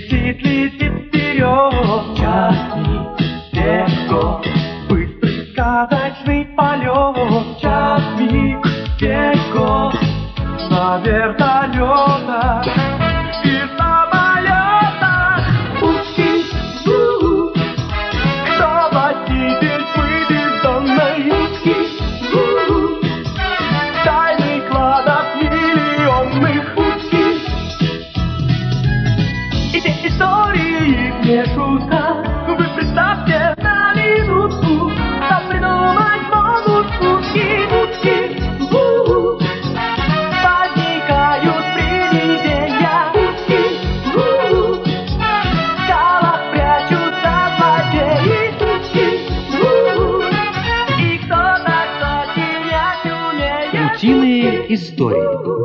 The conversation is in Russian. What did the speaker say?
летит, летит вперед. Час-миг, легко, быстрый сказочный полет. Час-миг, легко, на вертолетах и самолетах. Учись, кто водитель выведенной утки. Тайный кладов миллионных утки. И те истории не шутка. Вы представьте на минутку, там придумать могут утки, утки. Возникают привидения, утки. В скалах прячутся злодеи, утки. И кто-то, кстати, не умеет. Утиные истории.